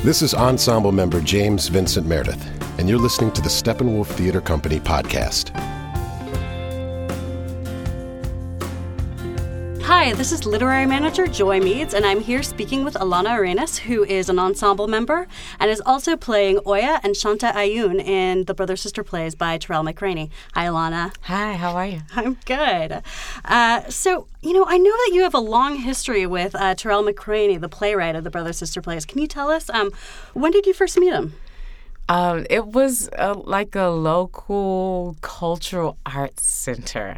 This is ensemble member James Vincent Meredith, and you're listening to the Steppenwolf Theater Company podcast. Hi, this is literary manager Joy Meads, and I'm here speaking with Alana Arenas, who is an ensemble member and is also playing Oya and Shanta Ayun in the Brother-Sister plays by Terrell McRaney. Hi, Alana. Hi, how are you? I'm good. So, I know that you have a long history with Terrell McRaney, the playwright of the Brother-Sister plays. Can you tell us, when did you first meet him? It was like a local cultural arts center.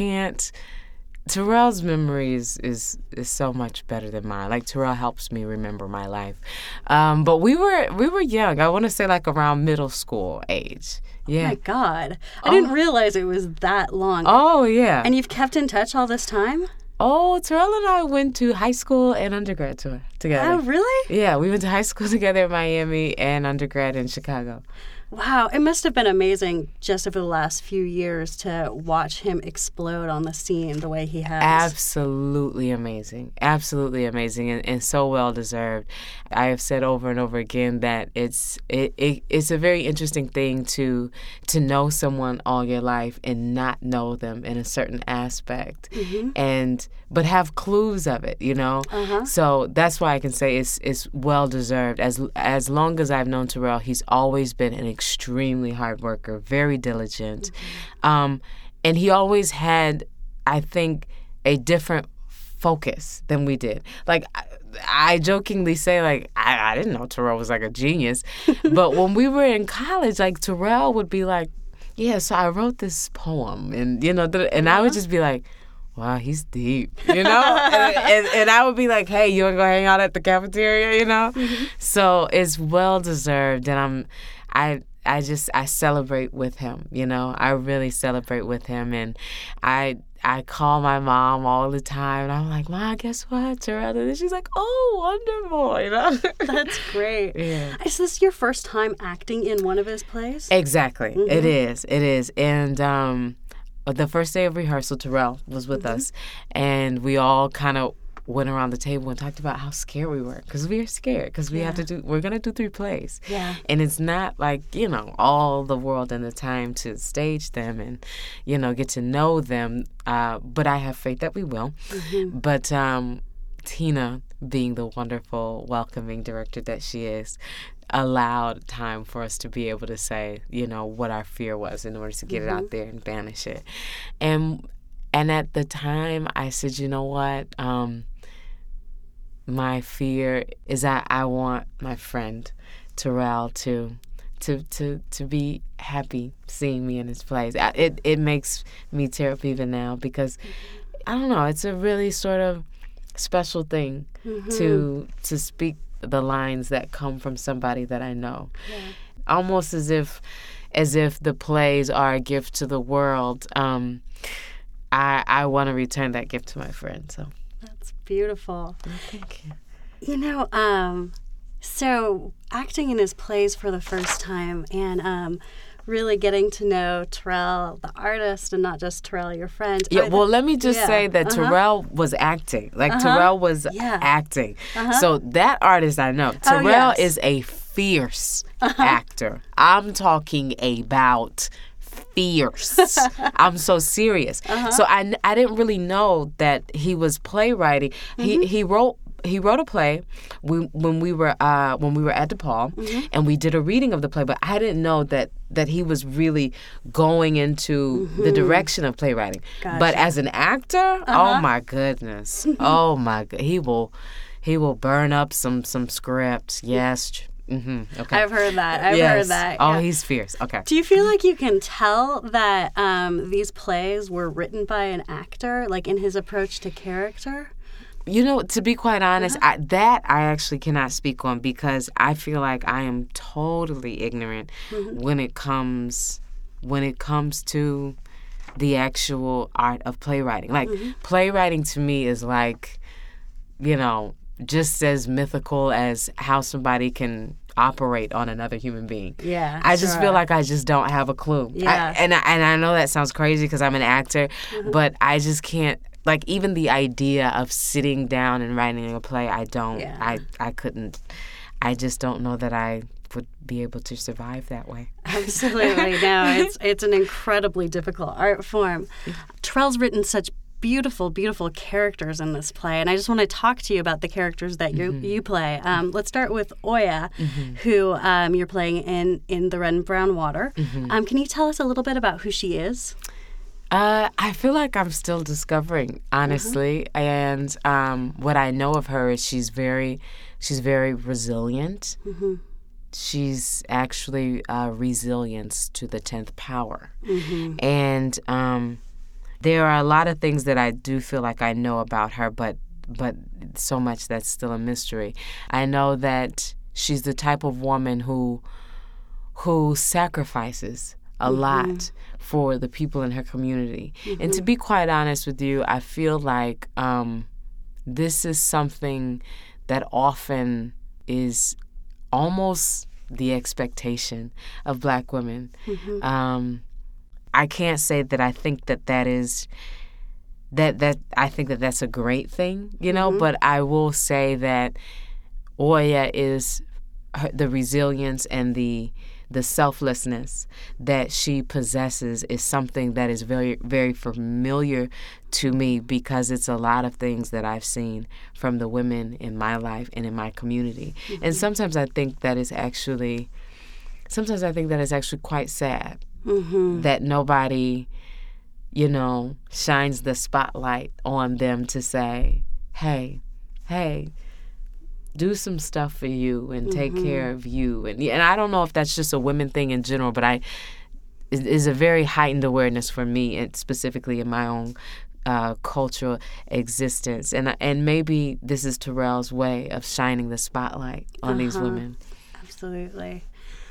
Terrell's memories is so much better than mine. Like, Terrell helps me remember my life. But we were young. I want to say like around middle school age. Yeah. Oh my God. I didn't realize it was that long. Oh, yeah. And you've kept in touch all this time? Oh, Terrell and I went to high school and undergrad together. Oh, really? Yeah, we went to high school together in Miami and undergrad in Chicago. Wow, it must have been amazing just over the last few years to watch him explode on the scene the way he has. Absolutely amazing. Absolutely amazing and so well deserved. I have said over and over again that it's a very interesting thing to know someone all your life and not know them in a certain aspect, but have clues of it, Uh-huh. So that's why I can say it's well deserved. As long as I've known Terrell, he's always been an extremely hard worker, very diligent. And he always had, I think, a different focus than we did. Like, I jokingly say, like, I didn't know Terrell was like a genius. But when we were in college, like, Terrell would be like, yeah, so I wrote this poem. And, and I would just be like, wow, he's deep, and I would be like, hey, you want to go hang out at the cafeteria, Mm-hmm. So it's well deserved, and I celebrate with him, I really celebrate with him, and I call my mom all the time, and I'm like, Mom, guess what, Terrell? And she's like, oh, wonderful, That's great. Yeah. Is this your first time acting in one of his plays? Exactly. Mm-hmm. It is, and the first day of rehearsal, Terrell was with us, and we all kind of went around the table and talked about how scared we were, because we are scared, because we're going to do 3 plays. Yeah. And it's not like, all the world and the time to stage them and, get to know them. But I have faith that we will. Mm-hmm. But Tina, being the wonderful, welcoming director that she is, allowed time for us to be able to say, what our fear was in order to get it out there and banish it. And at the time, I said, you know what? My fear is that I want my friend Terrell to be happy seeing me in his plays. It makes me tear up even now, because I don't know, it's a really sort of special thing to speak the lines that come from somebody that I know. Yeah. Almost as if the plays are a gift to the world. I want to return that gift to my friend. So that's beautiful. Oh, thank you. So acting in his plays for the first time and really getting to know Terrell, the artist, and not just Terrell, your friend. Yeah, well, let me just say that Terrell was acting. Like, Terrell was acting. So that artist I know. Terrell is a fierce actor. I'm talking about fierce. I'm so serious. So I didn't really know that he was playwriting. He wrote a play when we were at DePaul, and we did a reading of the play. But I didn't know that he was really going into the direction of playwriting. Gotcha. But as an actor, oh my goodness, oh my god, he will burn up some scripts. Yes. Mm-hmm. Okay. I've heard that. I've heard that. Oh, he's fierce. Okay. Do you feel like you can tell that these plays were written by an actor, like in his approach to character? To be quite honest, I actually cannot speak on, because I feel like I am totally ignorant when it comes to the actual art of playwriting. Like, playwriting to me is like, just as mythical as how somebody can operate on another human being. Yeah, I just feel like I just don't have a clue. Yeah. I know that sounds crazy because I'm an actor, but I just can't. Like, even the idea of sitting down and writing a play, I don't. Yeah. I couldn't. I just don't know that I would be able to survive that way. Absolutely. No, it's an incredibly difficult art form. Terrell's written such beautiful, beautiful characters in this play, and I just want to talk to you about the characters that you play. Let's start with Oya, who you're playing in The Red and Brown Water. Can you tell us a little bit about who she is? I feel like I'm still discovering, honestly, and what I know of her is she's very resilient. She's actually resilience to the 10th power. And there are a lot of things that I do feel like I know about her, but so much that's still a mystery. I know that she's the type of woman who sacrifices a lot for the people in her community. And to be quite honest with you, I feel like this is something that often is almost the expectation of Black women. I can't say that I think that is that I think that that's a great thing, but I will say that Oya is the resilience and the selflessness that she possesses is something that is very, very familiar to me because it's a lot of things that I've seen from the women in my life and in my community. And sometimes I think that is actually quite sad that nobody, shines the spotlight on them to say, hey, do some stuff for you and take care of you. And I don't know if that's just a women thing in general, but it is a very heightened awareness for me, and specifically in my own cultural existence. And maybe this is Terrell's way of shining the spotlight on these women. Absolutely.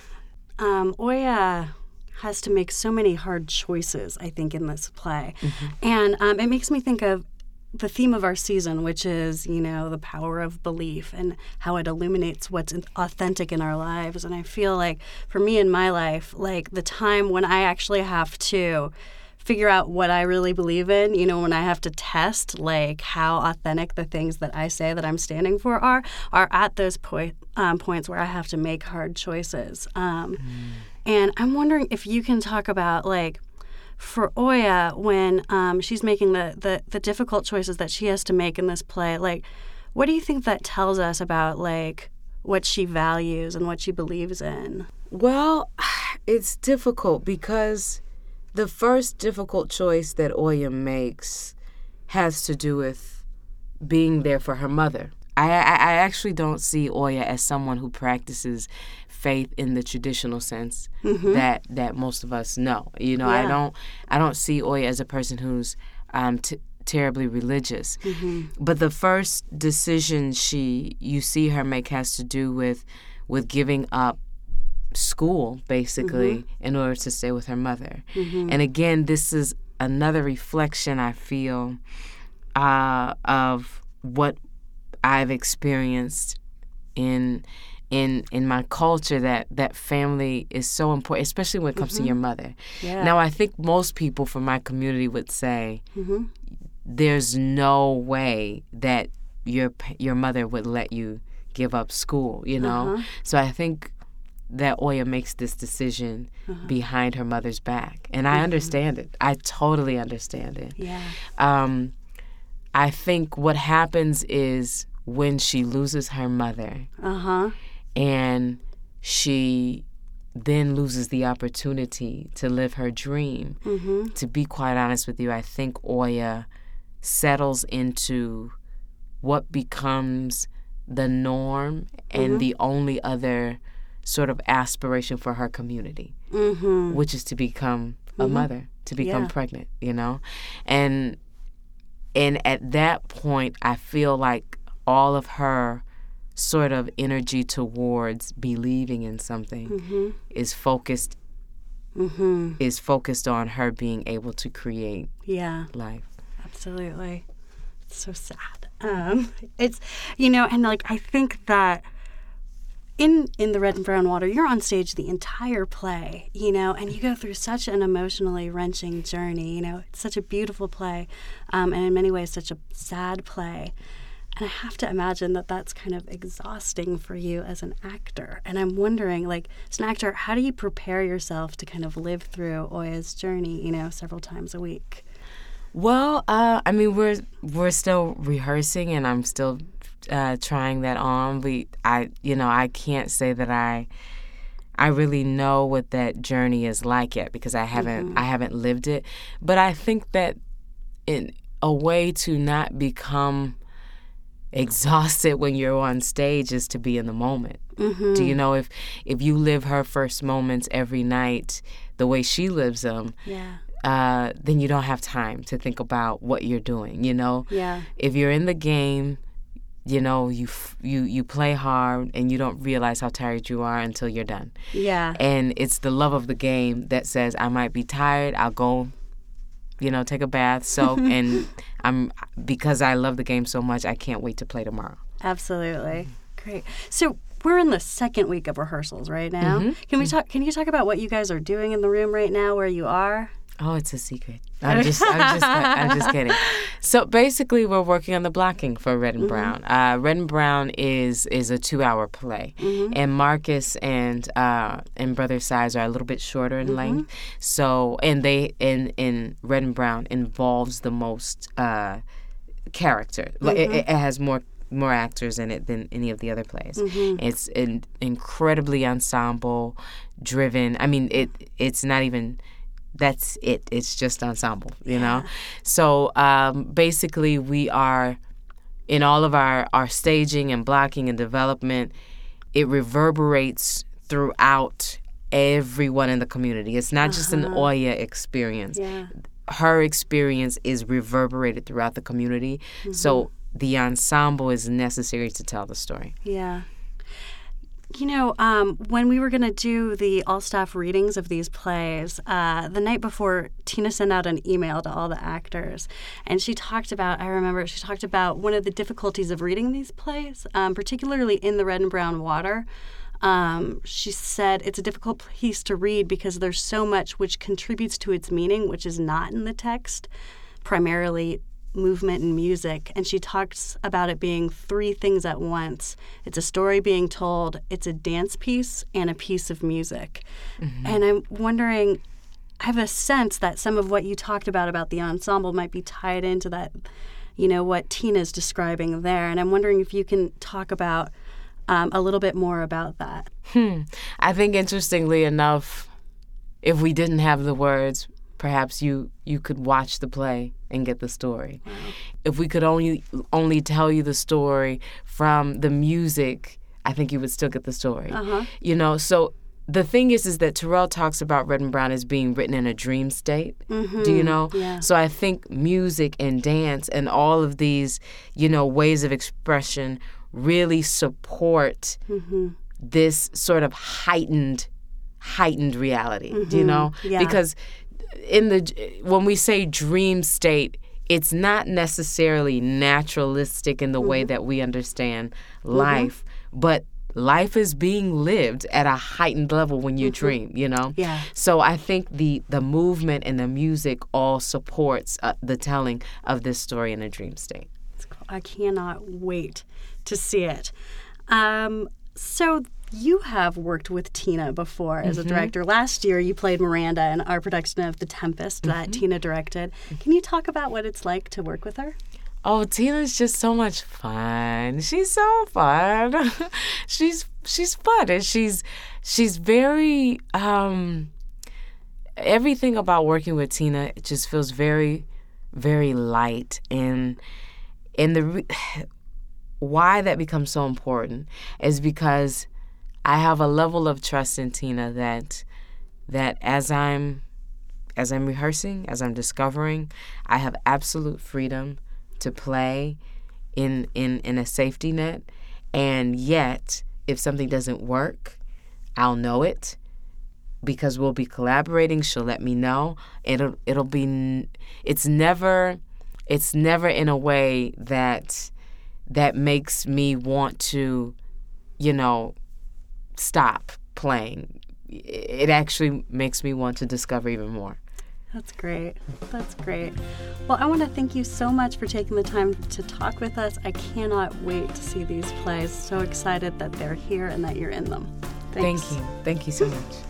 Oya has to make so many hard choices, I think, in this play. And it makes me think of the theme of our season, which is, the power of belief and how it illuminates what's authentic in our lives. And I feel like for me in my life, like the time when I actually have to figure out what I really believe in, when I have to test like how authentic the things that I say that I'm standing for are at those points where I have to make hard choices. And I'm wondering if you can talk about like, for Oya, when she's making the difficult choices that she has to make in this play, like, what do you think that tells us about, like, what she values and what she believes in? Well, it's difficult because the first difficult choice that Oya makes has to do with being there for her mother. I actually don't see Oya as someone who practices faith in the traditional sense that most of us know. I don't see Oya as a person who's terribly religious. But the first decision you see her make has to do with giving up school, basically, in order to stay with her mother. And again, this is another reflection, I feel, of what I've experienced in my culture, that family is so important, especially when it comes to your mother. Now, I think most people from my community would say there's no way that your mother would let you give up school, So I think that Oya makes this decision behind her mother's back. And I understand it. I totally understand it. I think what happens is when she loses her mother and she then loses the opportunity to live her dream, to be quite honest with you, I think Oya settles into what becomes the norm and the only other sort of aspiration for her community, which is to become a mother, to become pregnant, And at that point, I feel like all of her sort of energy towards believing in something is focused on her being able to create life. Absolutely. It's so sad. It's, and like I think that in The Red and Brown Water, you're on stage the entire play, and you go through such an emotionally wrenching journey. It's such a beautiful play, and in many ways such a sad play. And I have to imagine that that's kind of exhausting for you as an actor. And I'm wondering, like, as an actor, how do you prepare yourself to kind of live through Oya's journey, several times a week? Well, I mean, we're still rehearsing, and I'm still trying that on. I can't say that I really know what that journey is like yet, because I haven't lived it. But I think that in a way to not become exhausted when you're on stage is to be in the moment. Mm-hmm. Do you know, if you live her first moments every night the way she lives them, then you don't have time to think about what you're doing. Yeah. If you're in the game, you play hard and you don't realize how tired you are until you're done. Yeah. And it's the love of the game that says, I might be tired, I'll go, take a bath, soak, and because I love the game so much, I can't wait to play tomorrow. Absolutely. Great. So we're in the second week of rehearsals right now. Mm-hmm. Can you talk about what you guys are doing in the room right now, where you are? Oh, it's a secret. I'm just kidding. So basically, we're working on the blocking for Red and Brown. Red and Brown is a 2-hour play, and Marcus and Brother Size are a little bit shorter in length. So, and they in Red and Brown involves the most character. It has more actors in it than any of the other plays. It's incredibly ensemble driven. I mean, it's not even. That's it. It's just ensemble, So basically, we are, in all of our staging and blocking and development, it reverberates throughout everyone in the community. It's not just an Oya experience. Yeah. Her experience is reverberated throughout the community. So the ensemble is necessary to tell the story. Yeah. When we were going to do the all-staff readings of these plays, the night before, Tina sent out an email to all the actors, and she talked about one of the difficulties of reading these plays, particularly in the Red and Brown Water. She said it's a difficult piece to read because there's so much which contributes to its meaning, which is not in the text, primarily movement and music. And she talks about it being 3 things at once. It's a story being told, it's a dance piece, and a piece of music. And I'm wondering, I have a sense that some of what you talked about the ensemble might be tied into that, what Tina's describing there. And I'm wondering if you can talk about a little bit more about that. I think, interestingly enough, if we didn't have the words, perhaps you could watch the play and get the story. Wow. If we could only tell you the story from the music, I think you would still get the story. So the thing is that Terrell talks about Red and Brown as being written in a dream state. Do you know? Yeah. So I think music and dance and all of these, ways of expression really support this sort of heightened reality. Do you know? Yeah. Because when we say dream state, it's not necessarily naturalistic in the way that we understand life, but life is being lived at a heightened level when you dream, Yeah. So I think the movement and the music all supports the telling of this story in a dream state. I cannot wait to see it. So you have worked with Tina before as a director. Last year, you played Miranda in our production of The Tempest that Tina directed. Can you talk about what it's like to work with her? Oh, Tina's just so much fun. She's so fun. she's fun, and she's very everything about working with Tina just feels very, very light. And why that becomes so important is because I have a level of trust in Tina that as I'm rehearsing, as I'm discovering, I have absolute freedom to play in a safety net. And yet, if something doesn't work, I'll know it because we'll be collaborating. She'll let me know. It's never in a way that makes me want to, stop playing. It actually makes me want to discover even more. That's great. That's great. Well, I want to thank you so much for taking the time to talk with us. I cannot wait to see these plays. So excited that they're here and that you're in them. Thanks. Thank you. Thank you so much.